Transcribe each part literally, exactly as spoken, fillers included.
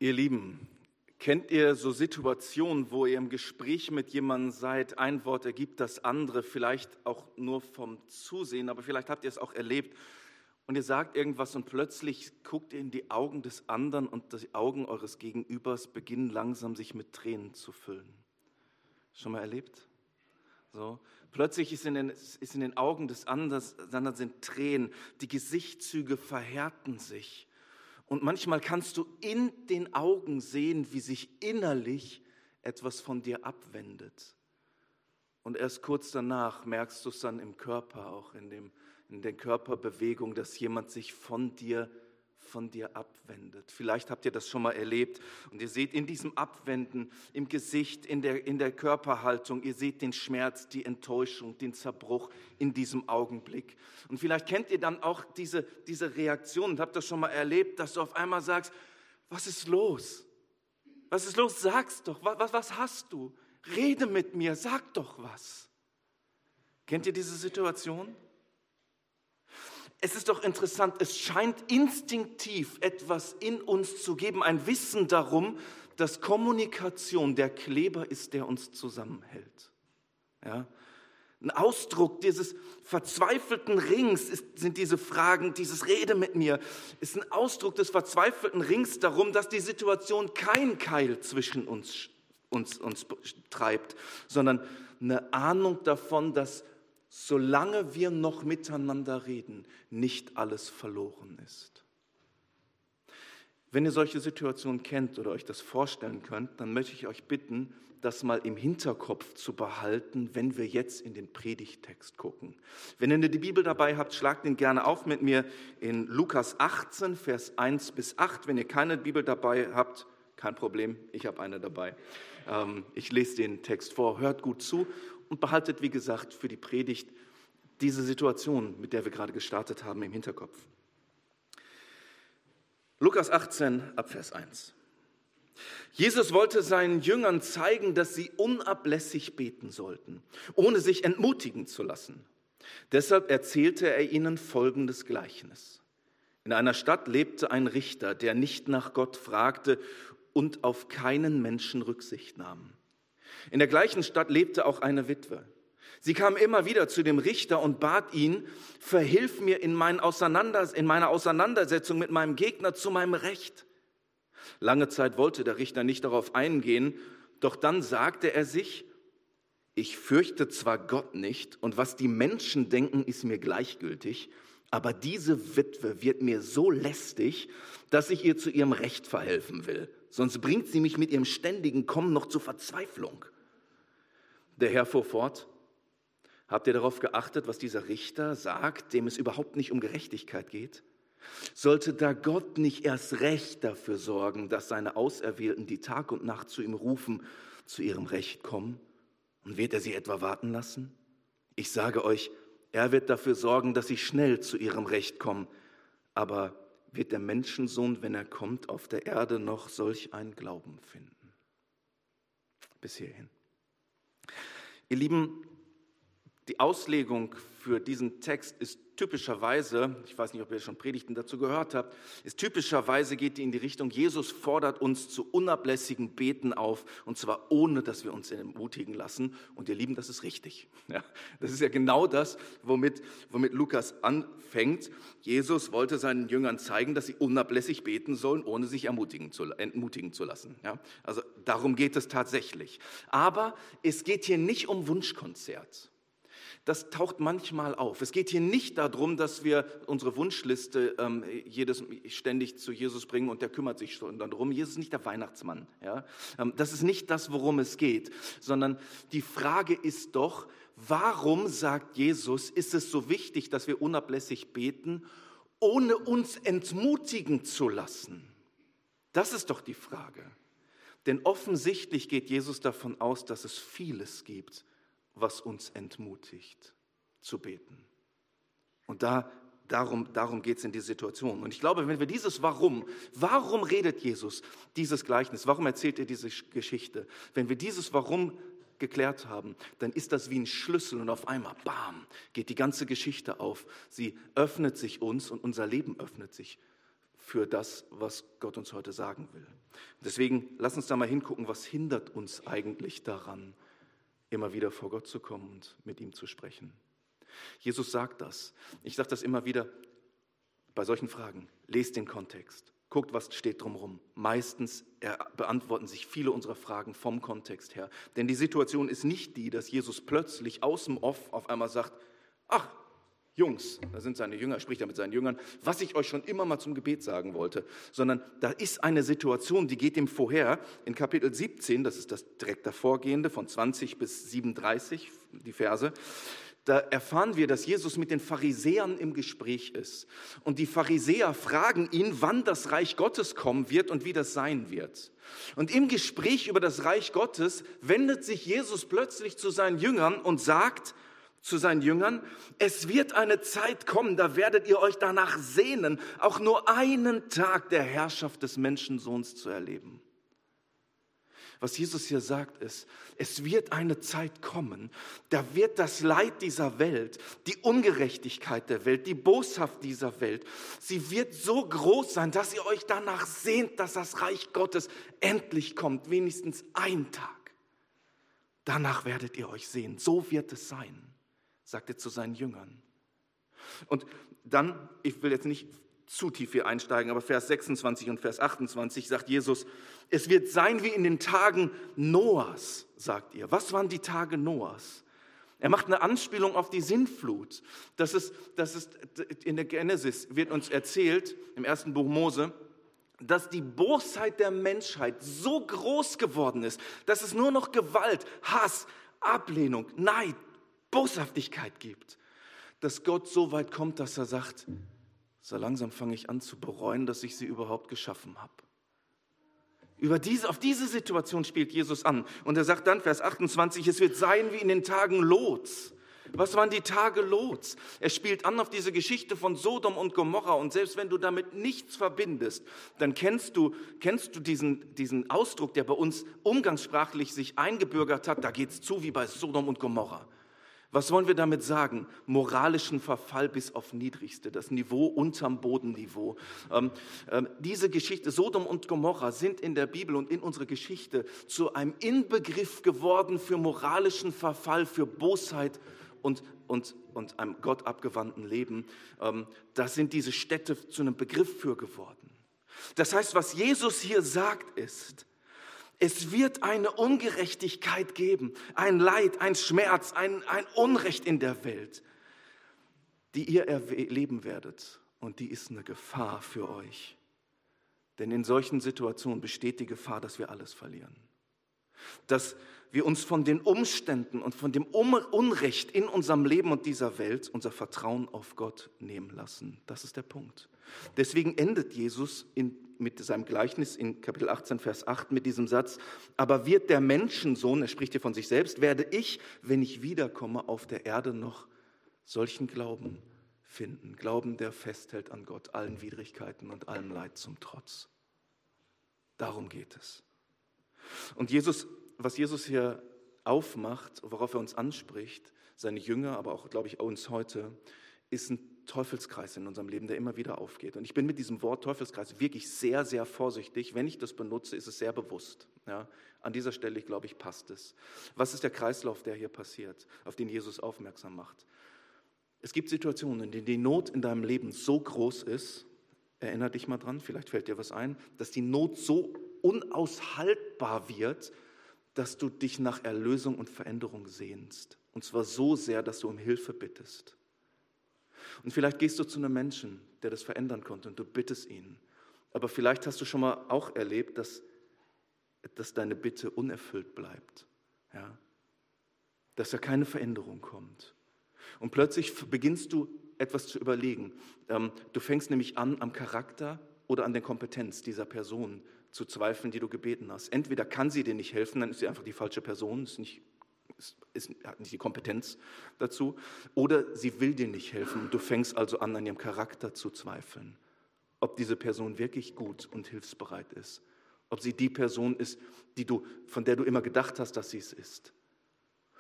Ihr Lieben, kennt ihr so Situationen, wo ihr im Gespräch mit jemandem seid, ein Wort ergibt das andere, vielleicht auch nur vom Zusehen, aber vielleicht habt ihr es auch erlebt und ihr sagt irgendwas und plötzlich guckt ihr in die Augen des anderen und die Augen eures Gegenübers beginnen langsam sich mit Tränen zu füllen. Schon mal erlebt? So. Plötzlich ist in, den, ist in den Augen des anderen sind Tränen, die Gesichtszüge verhärten sich. Und manchmal kannst du in den Augen sehen, wie sich innerlich etwas von dir abwendet. Und erst kurz danach merkst du es dann im Körper, auch in, dem, in der Körperbewegung, dass jemand sich von dir, von dir abwendet. Vielleicht habt ihr das schon mal erlebt und ihr seht in diesem Abwenden, im Gesicht, in der, in der Körperhaltung, ihr seht den Schmerz, die Enttäuschung, den Zerbruch in diesem Augenblick. Und vielleicht kennt ihr dann auch diese, diese Reaktion und habt das schon mal erlebt, dass du auf einmal sagst, was ist los? Was ist los? Sag's doch, was, was hast du? Rede mit mir, sag doch was. Kennt ihr diese Situation? Es ist doch interessant, es scheint instinktiv etwas in uns zu geben, ein Wissen darum, dass Kommunikation der Kleber ist, der uns zusammenhält. Ja? Ein Ausdruck dieses verzweifelten Rings ist, sind diese Fragen, dieses Rede mit mir, ist ein Ausdruck des verzweifelten Rings darum, dass die Situation kein Keil zwischen uns, uns, uns treibt, sondern eine Ahnung davon, dass solange wir noch miteinander reden, nicht alles verloren ist. Wenn ihr solche Situationen kennt oder euch das vorstellen könnt, dann möchte ich euch bitten, das mal im Hinterkopf zu behalten, wenn wir jetzt in den Predigttext gucken. Wenn ihr die Bibel dabei habt, schlagt ihn gerne auf mit mir in Lukas achtzehn, Vers eins bis acht. Wenn ihr keine Bibel dabei habt, kein Problem, ich habe eine dabei. Ich lese den Text vor, hört gut zu und behaltet, wie gesagt, für die Predigt diese Situation, mit der wir gerade gestartet haben, im Hinterkopf. Lukas achtzehn, ab Vers eins. Jesus wollte seinen Jüngern zeigen, dass sie unablässig beten sollten, ohne sich entmutigen zu lassen. Deshalb erzählte er ihnen folgendes Gleichnis. In einer Stadt lebte ein Richter, der nicht nach Gott fragte und auf keinen Menschen Rücksicht nahm. In der gleichen Stadt lebte auch eine Witwe. Sie kam immer wieder zu dem Richter und bat ihn, verhilf mir in, mein Auseinander, in meiner Auseinandersetzung mit meinem Gegner zu meinem Recht. Lange Zeit wollte der Richter nicht darauf eingehen, doch dann sagte er sich, ich fürchte zwar Gott nicht und was die Menschen denken, ist mir gleichgültig, aber diese Witwe wird mir so lästig, dass ich ihr zu ihrem Recht verhelfen will. Sonst bringt sie mich mit ihrem ständigen Kommen noch zur Verzweiflung. Der Herr fuhr fort, habt ihr darauf geachtet, was dieser Richter sagt, dem es überhaupt nicht um Gerechtigkeit geht? Sollte da Gott nicht erst recht dafür sorgen, dass seine Auserwählten, die Tag und Nacht zu ihm rufen, zu ihrem Recht kommen? Und wird er sie etwa warten lassen? Ich sage euch, er wird dafür sorgen, dass sie schnell zu ihrem Recht kommen. Aber wird der Menschensohn, wenn er kommt, auf der Erde noch solch einen Glauben finden? Bis hierhin. Ihr Lieben, die Auslegung für diesen Text ist typischerweise, ich weiß nicht, ob ihr schon Predigten dazu gehört habt, ist typischerweise geht die in die Richtung, Jesus fordert uns zu unablässigem Beten auf, und zwar ohne, dass wir uns entmutigen lassen. Und ihr Lieben, das ist richtig. Ja, das ist ja genau das, womit, womit Lukas anfängt. Jesus wollte seinen Jüngern zeigen, dass sie unablässig beten sollen, ohne sich ermutigen zu, entmutigen zu lassen. Ja, also darum geht es tatsächlich. Aber es geht hier nicht um Wunschkonzert. Das taucht manchmal auf. Es geht hier nicht darum, dass wir unsere Wunschliste ähm, jedes, ständig zu Jesus bringen und der kümmert sich schon darum. Jesus ist nicht der Weihnachtsmann. Ja? Ähm, das ist nicht das, worum es geht, sondern die Frage ist doch, warum, sagt Jesus, ist es so wichtig, dass wir unablässig beten, ohne uns entmutigen zu lassen? Das ist doch die Frage. Denn offensichtlich geht Jesus davon aus, dass es vieles gibt, was uns entmutigt, zu beten. Und da, darum, darum geht es in dieser Situation. Und ich glaube, wenn wir dieses Warum, warum redet Jesus dieses Gleichnis, warum erzählt er diese Geschichte, wenn wir dieses Warum geklärt haben, dann ist das wie ein Schlüssel und auf einmal, bam, geht die ganze Geschichte auf. Sie öffnet sich uns und unser Leben öffnet sich für das, was Gott uns heute sagen will. Deswegen lass uns da mal hingucken, was hindert uns eigentlich daran, immer wieder vor Gott zu kommen und mit ihm zu sprechen. Jesus sagt das. Ich sage das immer wieder bei solchen Fragen. Lest den Kontext. Guckt, was steht drumherum. Meistens beantworten sich viele unserer Fragen vom Kontext her. Denn die Situation ist nicht die, dass Jesus plötzlich aus dem Off auf einmal sagt, ach, Jungs, da sind seine Jünger, spricht er mit seinen Jüngern, was ich euch schon immer mal zum Gebet sagen wollte, sondern da ist eine Situation, die geht ihm vorher in Kapitel siebzehn, das ist das direkt davorgehende, von zwanzig bis siebenunddreißig, die Verse. Da erfahren wir, dass Jesus mit den Pharisäern im Gespräch ist. Und die Pharisäer fragen ihn, wann das Reich Gottes kommen wird und wie das sein wird. Und im Gespräch über das Reich Gottes wendet sich Jesus plötzlich zu seinen Jüngern und sagt zu seinen Jüngern, es wird eine Zeit kommen, da werdet ihr euch danach sehnen, auch nur einen Tag der Herrschaft des Menschensohns zu erleben. Was Jesus hier sagt ist, es wird eine Zeit kommen, da wird das Leid dieser Welt, die Ungerechtigkeit der Welt, die Boshaft dieser Welt, sie wird so groß sein, dass ihr euch danach sehnt, dass das Reich Gottes endlich kommt, wenigstens ein Tag. Danach werdet ihr euch sehen, so wird es sein, sagt er zu seinen Jüngern. Und dann, ich will jetzt nicht zu tief hier einsteigen, aber Vers sechsundzwanzig und Vers achtundzwanzig sagt Jesus, es wird sein wie in den Tagen Noahs, sagt ihr. Was waren die Tage Noahs? Er macht eine Anspielung auf die Sintflut. Das ist, das ist in der Genesis wird uns erzählt, im ersten Buch Mose, dass die Bosheit der Menschheit so groß geworden ist, dass es nur noch Gewalt, Hass, Ablehnung, Neid, Boshaftigkeit gibt. Dass Gott so weit kommt, dass er sagt, so langsam fange ich an zu bereuen, dass ich sie überhaupt geschaffen habe. Über diese, auf diese Situation spielt Jesus an. Und er sagt dann, Vers achtundzwanzig, es wird sein wie in den Tagen Lots. Was waren die Tage Lots? Er spielt an auf diese Geschichte von Sodom und Gomorra. Und selbst wenn du damit nichts verbindest, dann kennst du, kennst du diesen, diesen Ausdruck, der bei uns umgangssprachlich sich eingebürgert hat. Da geht es zu wie bei Sodom und Gomorra. Was wollen wir damit sagen? Moralischen Verfall bis auf Niedrigste, das Niveau unterm Bodenniveau. Ähm, ähm, diese Geschichte, Sodom und Gomorra, sind in der Bibel und in unserer Geschichte zu einem Inbegriff geworden für moralischen Verfall, für Bosheit und, und, und einem Gott abgewandten Leben. Ähm, da sind diese Städte zu einem Begriff für geworden. Das heißt, was Jesus hier sagt ist, es wird eine Ungerechtigkeit geben, ein Leid, ein Schmerz, ein, ein Unrecht in der Welt, die ihr erleben werdet. Und die ist eine Gefahr für euch. Denn in solchen Situationen besteht die Gefahr, dass wir alles verlieren. Dass wir uns von den Umständen und von dem Unrecht in unserem Leben und dieser Welt unser Vertrauen auf Gott nehmen lassen. Das ist der Punkt. Deswegen endet Jesus in, mit seinem Gleichnis in Kapitel achtzehn, Vers acht mit diesem Satz, aber wird der Menschensohn, er spricht hier von sich selbst, werde ich, wenn ich wiederkomme, auf der Erde noch solchen Glauben finden. Glauben, der festhält an Gott, allen Widrigkeiten und allem Leid zum Trotz. Darum geht es. Und Jesus, was Jesus hier aufmacht, worauf er uns anspricht, seine Jünger, aber auch, glaube ich, uns heute, ist ein Teufelskreis in unserem Leben, der immer wieder aufgeht. Und ich bin mit diesem Wort Teufelskreis wirklich sehr, sehr vorsichtig. Wenn ich das benutze, ist es sehr bewusst. Ja, an dieser Stelle, glaube ich, passt es. Was ist der Kreislauf, der hier passiert, auf den Jesus aufmerksam macht? Es gibt Situationen, in denen die Not in deinem Leben so groß ist, erinnere dich mal dran, vielleicht fällt dir was ein, dass die Not so unaushaltbar wird, dass du dich nach Erlösung und Veränderung sehnst. Und zwar so sehr, dass du um Hilfe bittest. Und vielleicht gehst du zu einem Menschen, der das verändern konnte und du bittest ihn. Aber vielleicht hast du schon mal auch erlebt, dass, dass deine Bitte unerfüllt bleibt. Ja? Dass da keine Veränderung kommt. Und plötzlich beginnst du etwas zu überlegen. Du fängst nämlich an, am Charakter oder an der Kompetenz dieser Person zu zweifeln, die du gebeten hast. Entweder kann sie dir nicht helfen, dann ist sie einfach die falsche Person, ist nicht, ist, ist, hat nicht die Kompetenz dazu, oder sie will dir nicht helfen. Du fängst also an, an ihrem Charakter zu zweifeln, ob diese Person wirklich gut und hilfsbereit ist, ob sie die Person ist, die du, von der du immer gedacht hast, dass sie es ist.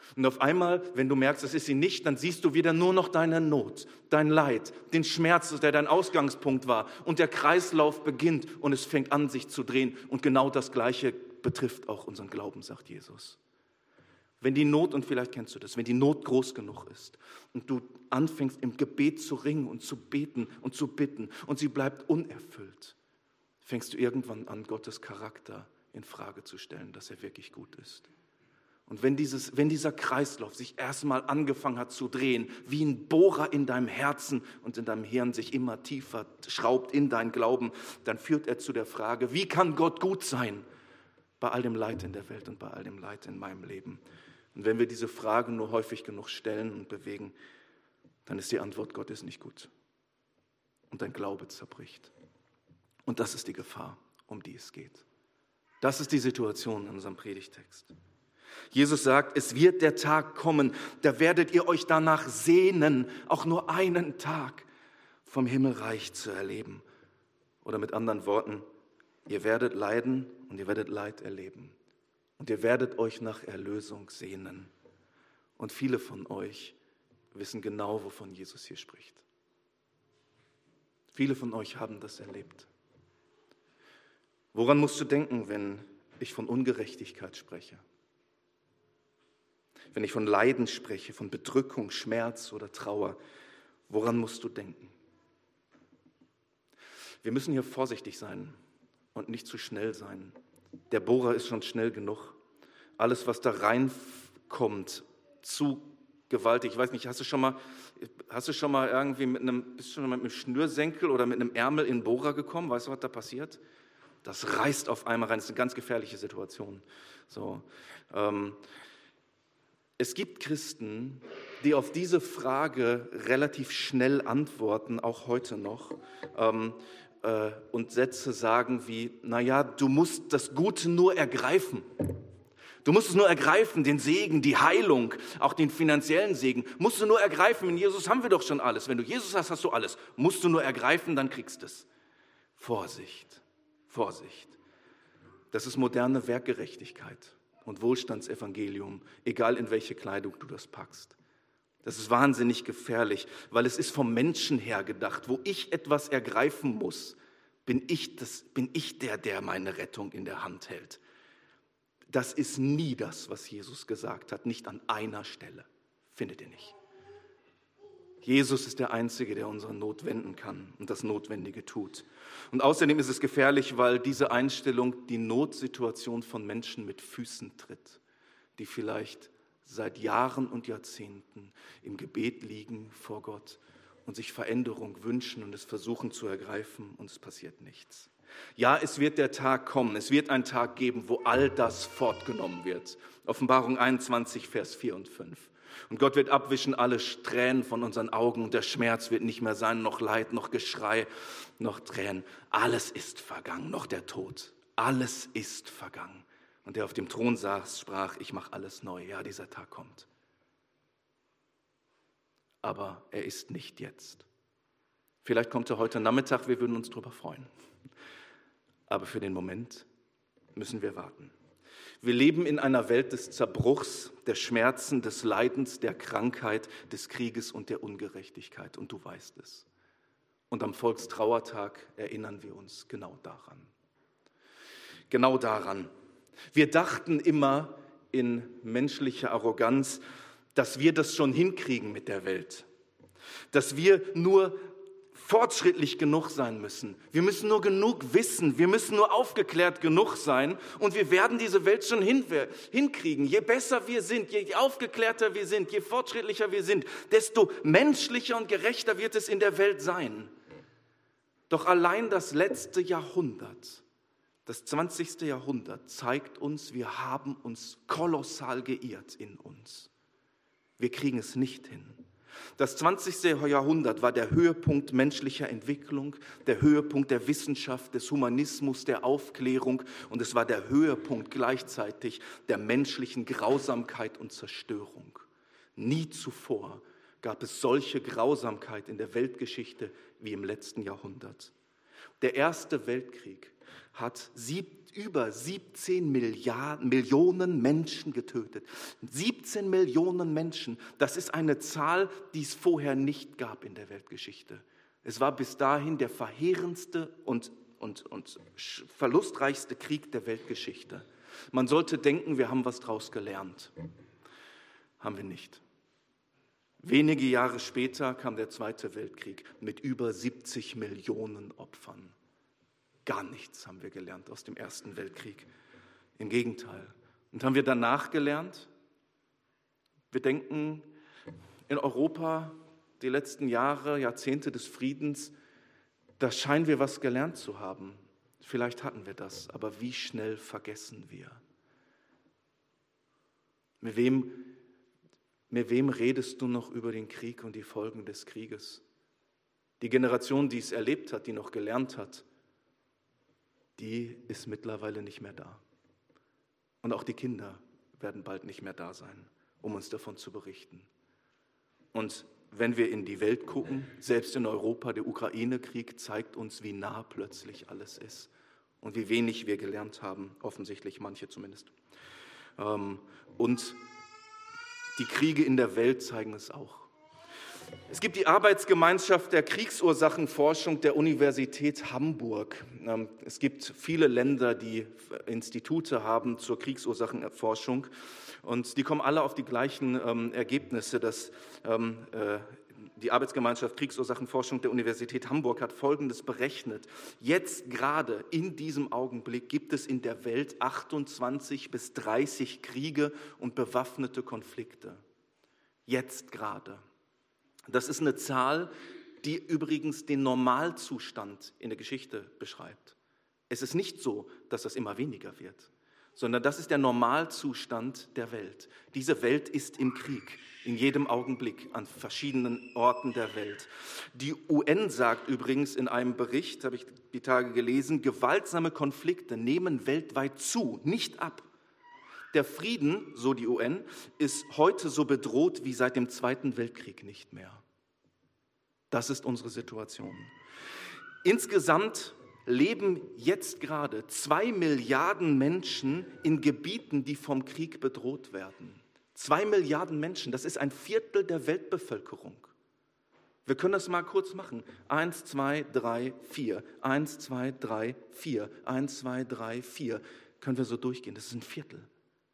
Und auf einmal, wenn du merkst, es ist sie nicht, dann siehst du wieder nur noch deine Not, dein Leid, den Schmerz, der dein Ausgangspunkt war. Und der Kreislauf beginnt und es fängt an, sich zu drehen. Und genau das Gleiche betrifft auch unseren Glauben, sagt Jesus. Wenn die Not, und vielleicht kennst du das, wenn die Not groß genug ist und du anfängst im Gebet zu ringen und zu beten und zu bitten und sie bleibt unerfüllt, fängst du irgendwann an, Gottes Charakter in Frage zu stellen, dass er wirklich gut ist. Und wenn, dieses, wenn dieser Kreislauf sich erstmal angefangen hat zu drehen, wie ein Bohrer in deinem Herzen und in deinem Hirn sich immer tiefer schraubt in deinen Glauben, dann führt er zu der Frage, wie kann Gott gut sein bei all dem Leid in der Welt und bei all dem Leid in meinem Leben? Und wenn wir diese Frage nur häufig genug stellen und bewegen, dann ist die Antwort, Gott ist nicht gut. Und dein Glaube zerbricht. Und das ist die Gefahr, um die es geht. Das ist die Situation in unserem Predigtext. Jesus sagt, es wird der Tag kommen, da werdet ihr euch danach sehnen, auch nur einen Tag vom Himmelreich zu erleben. Oder mit anderen Worten, ihr werdet leiden und ihr werdet Leid erleben. Und ihr werdet euch nach Erlösung sehnen. Und viele von euch wissen genau, wovon Jesus hier spricht. Viele von euch haben das erlebt. Woran musst du denken, wenn ich von Ungerechtigkeit spreche? Wenn ich von Leiden spreche, von Bedrückung, Schmerz oder Trauer, woran musst du denken? Wir müssen hier vorsichtig sein und nicht zu schnell sein. Der Bohrer ist schon schnell genug. Alles, was da reinkommt, zu gewaltig. Ich weiß nicht, hast du schon mal, hast du schon mal irgendwie mit einem, bist du schon mal mit einem Schnürsenkel oder mit einem Ärmel in den Bohrer gekommen? Weißt du, was da passiert? Das reißt auf einmal rein. Das ist eine ganz gefährliche Situation. So, ähm, Es gibt Christen, die auf diese Frage relativ schnell antworten, auch heute noch, ähm, äh, und Sätze sagen wie, naja, du musst das Gute nur ergreifen. Du musst es nur ergreifen, den Segen, die Heilung, auch den finanziellen Segen. Musst du nur ergreifen, in Jesus haben wir doch schon alles. Wenn du Jesus hast, hast du alles. Musst du nur ergreifen, dann kriegst du es. Vorsicht, Vorsicht. Das ist moderne Werkgerechtigkeit und Wohlstandsevangelium, egal in welche Kleidung du das packst. Das ist wahnsinnig gefährlich, weil es ist vom Menschen her gedacht. Wo ich etwas ergreifen muss, bin ich, das, bin ich der, der meine Rettung in der Hand hält. Das ist nie das, was Jesus gesagt hat, nicht an einer Stelle. Findet ihr nicht? Jesus ist der Einzige, der unsere Not wenden kann und das Notwendige tut. Und außerdem ist es gefährlich, weil diese Einstellung die Notsituation von Menschen mit Füßen tritt, die vielleicht seit Jahren und Jahrzehnten im Gebet liegen vor Gott und sich Veränderung wünschen und es versuchen zu ergreifen und es passiert nichts. Ja, es wird der Tag kommen, es wird einen Tag geben, wo all das fortgenommen wird. Offenbarung einundzwanzig, Vers vier und fünf. Und Gott wird abwischen alle Tränen von unseren Augen und der Schmerz wird nicht mehr sein, noch Leid, noch Geschrei, noch Tränen. Alles ist vergangen, noch der Tod. Alles ist vergangen. Und der auf dem Thron saß, sprach, ich mache alles neu. Ja, dieser Tag kommt. Aber er ist nicht jetzt. Vielleicht kommt er heute Nachmittag, wir würden uns darüber freuen. Aber für den Moment müssen wir warten. Wir leben in einer Welt des Zerbruchs, der Schmerzen, des Leidens, der Krankheit, des Krieges und der Ungerechtigkeit. Und du weißt es. Und am Volkstrauertag erinnern wir uns genau daran. Genau daran. Wir dachten immer in menschlicher Arroganz, dass wir das schon hinkriegen mit der Welt. Dass wir nur fortschrittlich genug sein müssen. Wir müssen nur genug wissen. Wir müssen nur aufgeklärt genug sein. Und wir werden diese Welt schon hin, hinkriegen. Je besser wir sind, je aufgeklärter wir sind, je fortschrittlicher wir sind, desto menschlicher und gerechter wird es in der Welt sein. Doch allein das letzte Jahrhundert, das zwanzigste Jahrhundert, zeigt uns, wir haben uns kolossal geirrt in uns. Wir kriegen es nicht hin. Das zwanzigste Jahrhundert war der Höhepunkt menschlicher Entwicklung, der Höhepunkt der Wissenschaft, des Humanismus, der Aufklärung und es war der Höhepunkt gleichzeitig der menschlichen Grausamkeit und Zerstörung. Nie zuvor gab es solche Grausamkeit in der Weltgeschichte wie im letzten Jahrhundert. Der Erste Weltkrieg hat sieb, über siebzehn Milliarden, Millionen Menschen getötet. siebzehn Millionen Menschen, das ist eine Zahl, die es vorher nicht gab in der Weltgeschichte. Es war bis dahin der verheerendste und, und, und verlustreichste Krieg der Weltgeschichte. Man sollte denken, wir haben was draus gelernt. Haben wir nicht. Wenige Jahre später kam der Zweite Weltkrieg mit über siebzig Millionen Opfern. Gar nichts haben wir gelernt aus dem Ersten Weltkrieg. Im Gegenteil. Und haben wir danach gelernt? Wir denken in Europa die letzten Jahre, Jahrzehnte des Friedens, da scheinen wir was gelernt zu haben. Vielleicht hatten wir das, aber wie schnell vergessen wir? Mit wem, mit wem redest du noch über den Krieg und die Folgen des Krieges? Die Generation, die es erlebt hat, die noch gelernt hat, die ist mittlerweile nicht mehr da. Und auch die Kinder werden bald nicht mehr da sein, um uns davon zu berichten. Und wenn wir in die Welt gucken, selbst in Europa, der Ukraine-Krieg zeigt uns, wie nah plötzlich alles ist und wie wenig wir gelernt haben, offensichtlich manche zumindest. Und die Kriege in der Welt zeigen es auch. Es gibt die Arbeitsgemeinschaft der Kriegsursachenforschung der Universität Hamburg. Es gibt viele Länder, die Institute haben zur Kriegsursachenforschung und die kommen alle auf die gleichen ähm, Ergebnisse. Dass, ähm, äh, die Arbeitsgemeinschaft Kriegsursachenforschung der Universität Hamburg hat Folgendes berechnet. Jetzt gerade in diesem Augenblick gibt es in der Welt achtundzwanzig bis dreißig Kriege und bewaffnete Konflikte. Jetzt gerade. Das ist eine Zahl, die übrigens den Normalzustand in der Geschichte beschreibt. Es ist nicht so, dass das immer weniger wird, sondern das ist der Normalzustand der Welt. Diese Welt ist im Krieg, in jedem Augenblick, an verschiedenen Orten der Welt. Die U N sagt übrigens in einem Bericht, habe ich die Tage gelesen, gewaltsame Konflikte nehmen weltweit zu, nicht ab. Der Frieden, so die U N, ist heute so bedroht wie seit dem Zweiten Weltkrieg nicht mehr. Das ist unsere Situation. Insgesamt leben jetzt gerade zwei Milliarden Menschen in Gebieten, die vom Krieg bedroht werden. Zwei Milliarden Menschen, das ist ein Viertel der Weltbevölkerung. Wir können das mal kurz machen. Eins, zwei, drei, vier. Eins, zwei, drei, vier. Eins, zwei, drei, vier. Können wir so durchgehen, das ist ein Viertel.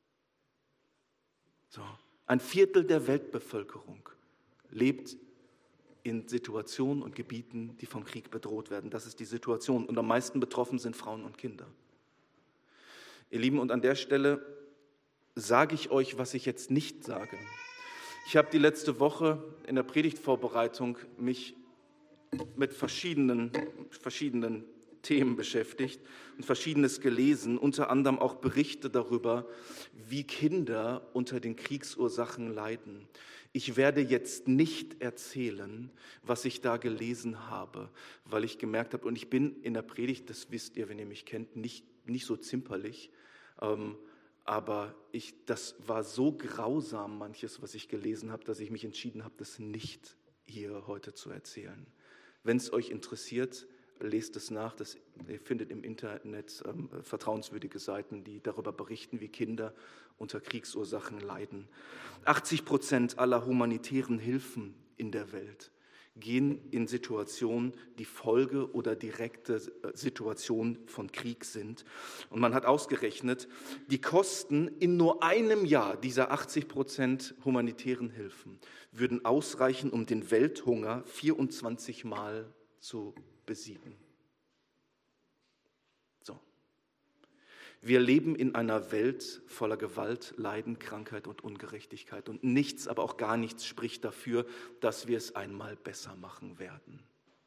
So, ein Viertel der Weltbevölkerung lebt in Situationen und Gebieten, die vom Krieg bedroht werden. Das ist die Situation. Und am meisten betroffen sind Frauen und Kinder. Ihr Lieben, und an der Stelle sage ich euch, was ich jetzt nicht sage. Ich habe die letzte Woche in der Predigtvorbereitung mich mit verschiedenen, verschiedenen Themen beschäftigt und Verschiedenes gelesen, unter anderem auch Berichte darüber, wie Kinder unter den Kriegsursachen leiden. Ich werde jetzt nicht erzählen, was ich da gelesen habe, weil ich gemerkt habe, und ich bin in der Predigt, das wisst ihr, wenn ihr mich kennt, nicht, nicht so zimperlich, ähm, aber ich, das war so grausam, manches, was ich gelesen habe, dass ich mich entschieden habe, das nicht hier heute zu erzählen. Wenn es euch interessiert, lest es nach, das, ihr findet im Internet ähm, vertrauenswürdige Seiten, die darüber berichten, wie Kinder unter Kriegsursachen leiden. achtzig Prozent aller humanitären Hilfen in der Welt gehen in Situationen, die Folge oder direkte Situationen von Krieg sind. Und man hat ausgerechnet, die Kosten in nur einem Jahr dieser achtzig Prozent humanitären Hilfen würden ausreichen, um den Welthunger vierundzwanzig Mal zu besiegen. So. Wir leben in einer Welt voller Gewalt, Leiden, Krankheit und Ungerechtigkeit. Und nichts, aber auch gar nichts spricht dafür, dass wir es einmal besser machen werden.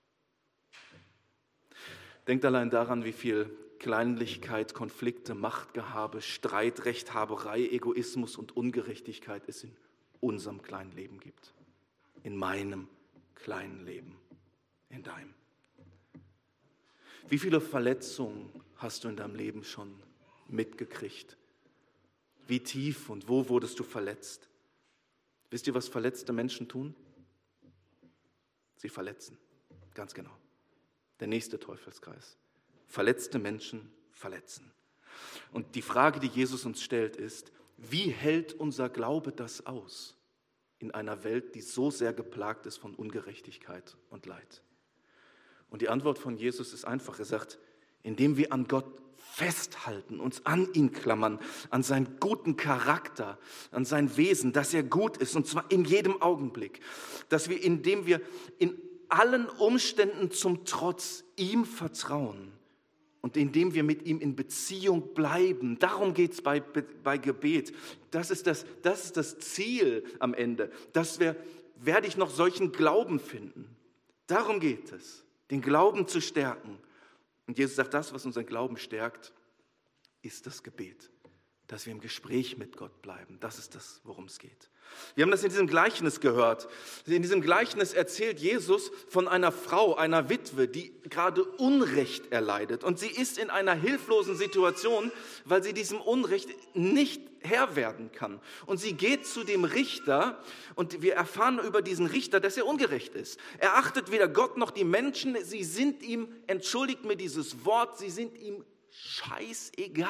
Denkt allein daran, wie viel Kleinlichkeit, Konflikte, Machtgehabe, Streit, Rechthaberei, Egoismus und Ungerechtigkeit es in unserem kleinen Leben gibt. In meinem kleinen Leben, in deinem. Wie viele Verletzungen hast du in deinem Leben schon mitgekriegt? Wie tief und wo wurdest du verletzt? Wisst ihr, was verletzte Menschen tun? Sie verletzen, ganz genau. Der nächste Teufelskreis. Verletzte Menschen verletzen. Und die Frage, die Jesus uns stellt, ist, wie hält unser Glaube das aus in einer Welt, die so sehr geplagt ist von Ungerechtigkeit und Leid? Und die Antwort von Jesus ist einfach, er sagt, indem wir an Gott festhalten, uns an ihn klammern, an seinen guten Charakter, an sein Wesen, dass er gut ist, und zwar in jedem Augenblick. Dass wir, indem wir in allen Umständen zum Trotz ihm vertrauen und indem wir mit ihm in Beziehung bleiben. Darum geht es bei, bei Gebet. Das ist das, das ist das Ziel am Ende. Dass wir, werde ich noch solchen Glauben finden. Darum geht es, den Glauben zu stärken. Und Jesus sagt, das, was unseren Glauben stärkt, ist das Gebet. Dass wir im Gespräch mit Gott bleiben. Das ist das, worum es geht. Wir haben das in diesem Gleichnis gehört. In diesem Gleichnis erzählt Jesus von einer Frau, einer Witwe, die gerade Unrecht erleidet. Und sie ist in einer hilflosen Situation, weil sie diesem Unrecht nicht Herr werden kann. Und sie geht zu dem Richter und wir erfahren über diesen Richter, dass er ungerecht ist. Er achtet weder Gott noch die Menschen. Sie sind ihm, entschuldigt mir dieses Wort, sie sind ihm scheißegal.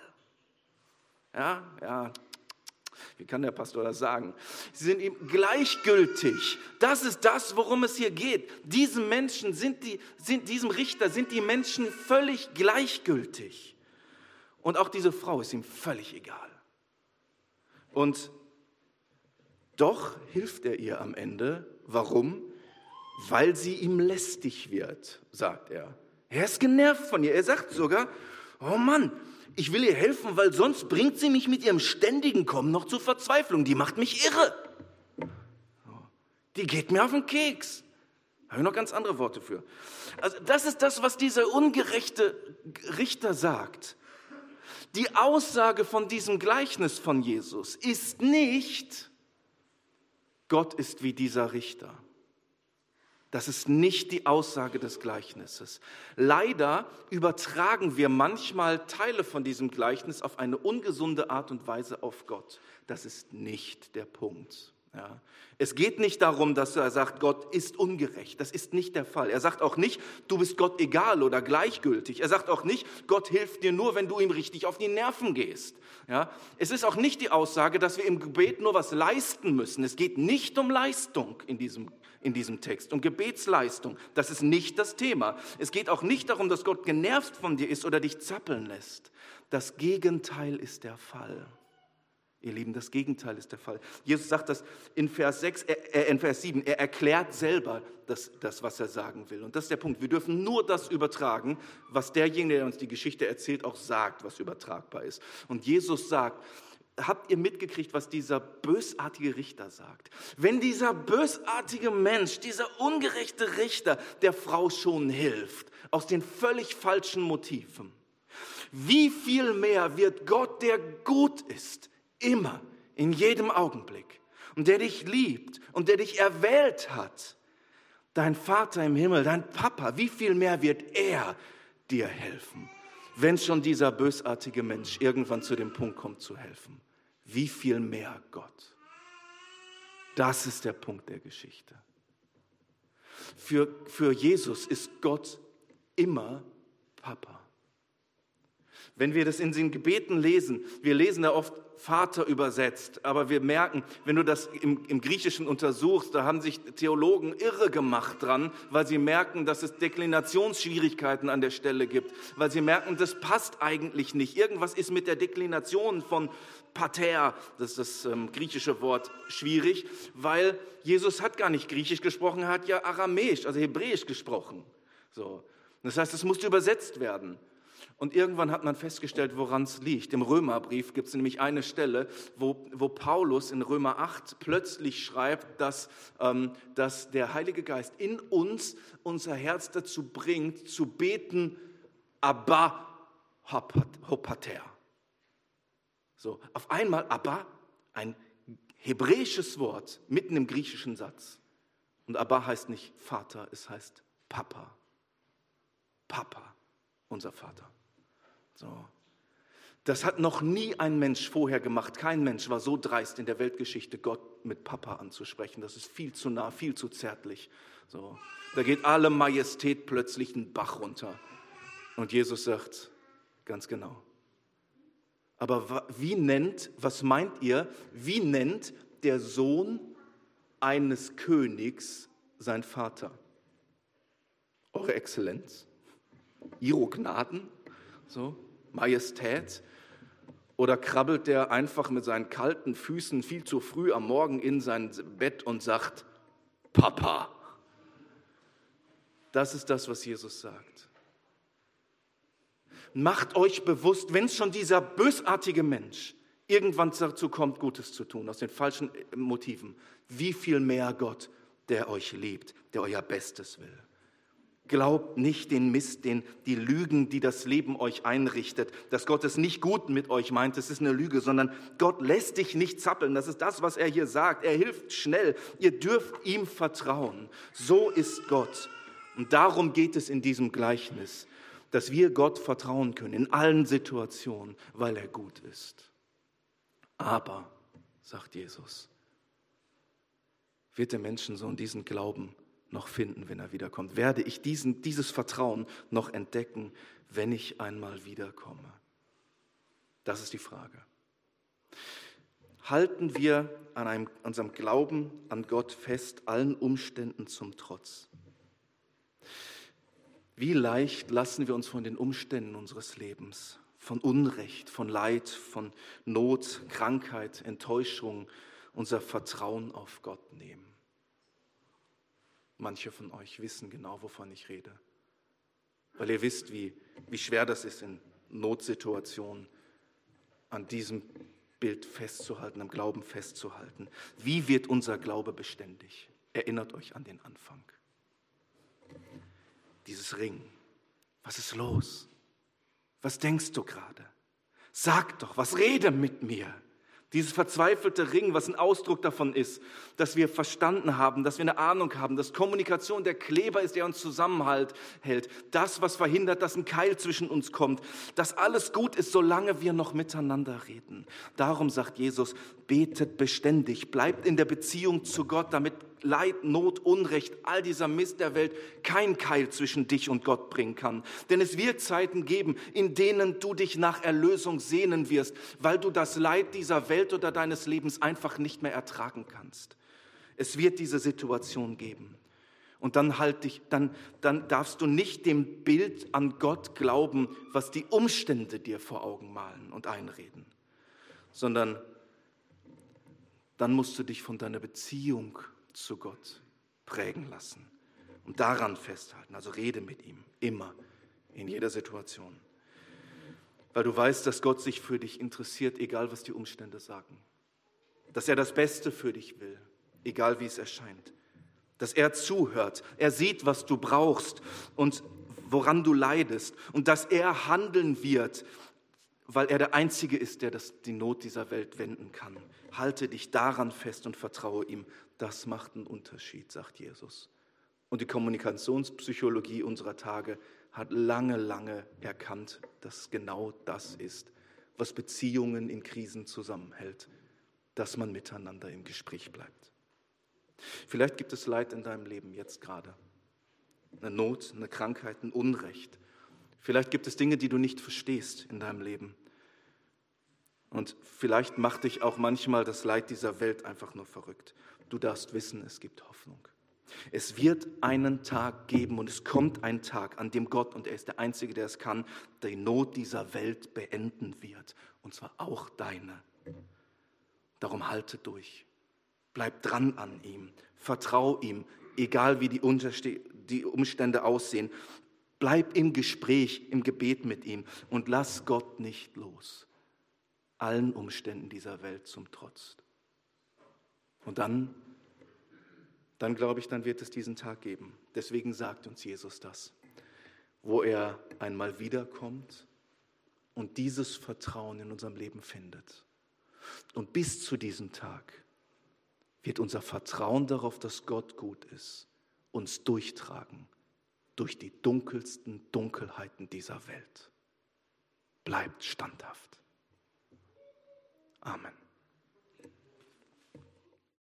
Ja, ja. Wie kann der Pastor das sagen? Sie sind ihm gleichgültig. Das ist das, worum es hier geht. Diesen Menschen sind die, sind, diesem Richter sind die Menschen völlig gleichgültig. Und auch diese Frau ist ihm völlig egal. Und doch hilft er ihr am Ende. Warum? Weil sie ihm lästig wird, sagt er. Er ist genervt von ihr. Er sagt sogar, oh Mann, ich will ihr helfen, weil sonst bringt sie mich mit ihrem ständigen Kommen noch zur Verzweiflung. Die macht mich irre. Die geht mir auf den Keks. Da habe ich noch ganz andere Worte für. Also das ist das, was dieser ungerechte Richter sagt. Die Aussage von diesem Gleichnis von Jesus ist nicht, Gott ist wie dieser Richter. Das ist nicht die Aussage des Gleichnisses. Leider übertragen wir manchmal Teile von diesem Gleichnis auf eine ungesunde Art und Weise auf Gott. Das ist nicht der Punkt. Ja. Es geht nicht darum, dass er sagt, Gott ist ungerecht. Das ist nicht der Fall. Er sagt auch nicht, du bist Gott egal oder gleichgültig. Er sagt auch nicht, Gott hilft dir nur, wenn du ihm richtig auf die Nerven gehst. Ja. Es ist auch nicht die Aussage, dass wir im Gebet nur was leisten müssen. Es geht nicht um Leistung in diesem in diesem Text, um Gebetsleistung. Das ist nicht das Thema. Es geht auch nicht darum, dass Gott genervt von dir ist oder dich zappeln lässt. Das Gegenteil ist der Fall. Ihr Lieben, das Gegenteil ist der Fall. Jesus sagt das in Vers sechs, äh, in Vers sieben. Er erklärt selber das, das, was er sagen will. Und das ist der Punkt. Wir dürfen nur das übertragen, was derjenige, der uns die Geschichte erzählt, auch sagt, was übertragbar ist. Und Jesus sagt, habt ihr mitgekriegt, was dieser bösartige Richter sagt? Wenn dieser bösartige Mensch, dieser ungerechte Richter der Frau schon hilft, aus den völlig falschen Motiven, wie viel mehr wird Gott, der gut ist, immer, in jedem Augenblick und der dich liebt und der dich erwählt hat, dein Vater im Himmel, dein Papa, wie viel mehr wird er dir helfen? Wenn schon dieser bösartige Mensch irgendwann zu dem Punkt kommt, zu helfen, wie viel mehr Gott? Das ist der Punkt der Geschichte. Für, für Jesus ist Gott immer Papa. Wenn wir das in den Gebeten lesen, wir lesen da oft Vater übersetzt, aber wir merken, wenn du das im, im Griechischen untersuchst, da haben sich Theologen irre gemacht dran, weil sie merken, dass es Deklinationsschwierigkeiten an der Stelle gibt, weil sie merken, das passt eigentlich nicht. Irgendwas ist mit der Deklination von Pater, das ist das ähm, griechische Wort, schwierig, weil Jesus hat gar nicht Griechisch gesprochen, er hat ja Aramäisch, also Hebräisch gesprochen. So. Das heißt, es musste übersetzt werden. Und irgendwann hat man festgestellt, woran es liegt. Im Römerbrief gibt es nämlich eine Stelle, wo, wo Paulus in Römer acht plötzlich schreibt, dass, ähm, dass der Heilige Geist in uns unser Herz dazu bringt, zu beten, Abba, Hopater. So, auf einmal Abba, ein hebräisches Wort, mitten im griechischen Satz. Und Abba heißt nicht Vater, es heißt Papa. Papa, unser Vater. So. Das hat noch nie ein Mensch vorher gemacht. Kein Mensch war so dreist in der Weltgeschichte, Gott mit Papa anzusprechen. Das ist viel zu nah, viel zu zärtlich. So. Da geht alle Majestät plötzlich einen Bach runter. Und Jesus sagt, Ganz genau. Aber wie nennt, was meint ihr, wie nennt der Sohn eines Königs sein Vater? Eure Exzellenz? Ihre Gnaden? So, Majestät? Oder krabbelt der einfach mit seinen kalten Füßen viel zu früh am Morgen in sein Bett und sagt, Papa? Das ist das, was Jesus sagt. Macht euch bewusst, wenn schon dieser bösartige Mensch irgendwann dazu kommt, Gutes zu tun, aus den falschen Motiven, wie viel mehr Gott, der euch liebt, der euer Bestes will. Glaubt nicht den Mist, den, die Lügen, die das Leben euch einrichtet, dass Gott es nicht gut mit euch meint, das ist eine Lüge, sondern Gott lässt dich nicht zappeln. Das ist das, was er hier sagt. Er hilft schnell. Ihr dürft ihm vertrauen. So ist Gott. Und darum geht es in diesem Gleichnis, dass wir Gott vertrauen können in allen Situationen, weil er gut ist. Aber, sagt Jesus, wird der Menschensohn diesen Glauben noch finden, wenn er wiederkommt? Werde ich diesen, dieses Vertrauen noch entdecken, wenn ich einmal wiederkomme? Das ist die Frage. Halten wir an einem, unserem Glauben an Gott fest, allen Umständen zum Trotz? Wie leicht lassen wir uns von den Umständen unseres Lebens, von Unrecht, von Leid, von Not, Krankheit, Enttäuschung, unser Vertrauen auf Gott nehmen? Manche von euch wissen genau, wovon ich rede, weil ihr wisst, wie, wie schwer das ist, in Notsituationen an diesem Bild festzuhalten, am Glauben festzuhalten. Wie wird unser Glaube beständig? Erinnert euch an den Anfang. Dieses Ringen. Was ist los? Was denkst du gerade? Sag doch, was rede mit mir? Dieses verzweifelte Ringen, was ein Ausdruck davon ist, dass wir verstanden haben, dass wir eine Ahnung haben, dass Kommunikation der Kleber ist, der uns zusammenhält. Das, was verhindert, dass ein Keil zwischen uns kommt. Dass alles gut ist, solange wir noch miteinander reden. Darum sagt Jesus, betet beständig, bleibt in der Beziehung zu Gott, damit Leid, Not, Unrecht, all dieser Mist der Welt kein Keil zwischen dich und Gott bringen kann. Denn es wird Zeiten geben, in denen du dich nach Erlösung sehnen wirst, weil du das Leid dieser Welt oder deines Lebens einfach nicht mehr ertragen kannst. Es wird diese Situation geben. Und dann, halt dich, dann, dann darfst du nicht dem Bild an Gott glauben, was die Umstände dir vor Augen malen und einreden, sondern dann musst du dich von deiner Beziehung zu Gott prägen lassen und daran festhalten. Also rede mit ihm, immer, in jeder Situation. Weil du weißt, dass Gott sich für dich interessiert, egal was die Umstände sagen. Dass er das Beste für dich will, egal wie es erscheint. Dass er zuhört, er sieht, was du brauchst und woran du leidest. Und dass er handeln wird, weil er der Einzige ist, der das, die Not dieser Welt wenden kann. Halte dich daran fest und vertraue ihm. Das macht einen Unterschied, sagt Jesus. Und die Kommunikationspsychologie unserer Tage hat lange, lange erkannt, dass genau das ist, was Beziehungen in Krisen zusammenhält, dass man miteinander im Gespräch bleibt. Vielleicht gibt es Leid in deinem Leben jetzt gerade. Eine Not, eine Krankheit, ein Unrecht. Vielleicht gibt es Dinge, die du nicht verstehst in deinem Leben. Und vielleicht macht dich auch manchmal das Leid dieser Welt einfach nur verrückt. Du darfst wissen, es gibt Hoffnung. Es wird einen Tag geben und es kommt ein Tag, an dem Gott, und er ist der Einzige, der es kann, die Not dieser Welt beenden wird. Und zwar auch deine. Darum halte durch. Bleib dran an ihm. Vertrau ihm, egal wie die Umstände aussehen. Bleib im Gespräch, im Gebet mit ihm und lass Gott nicht los. Allen Umständen dieser Welt zum Trotz. Und dann, dann glaube ich, dann wird es diesen Tag geben. Deswegen sagt uns Jesus das, wo er einmal wiederkommt und dieses Vertrauen in unserem Leben findet. Und bis zu diesem Tag wird unser Vertrauen darauf, dass Gott gut ist, uns durchtragen durch die dunkelsten Dunkelheiten dieser Welt. Bleibt standhaft. Amen.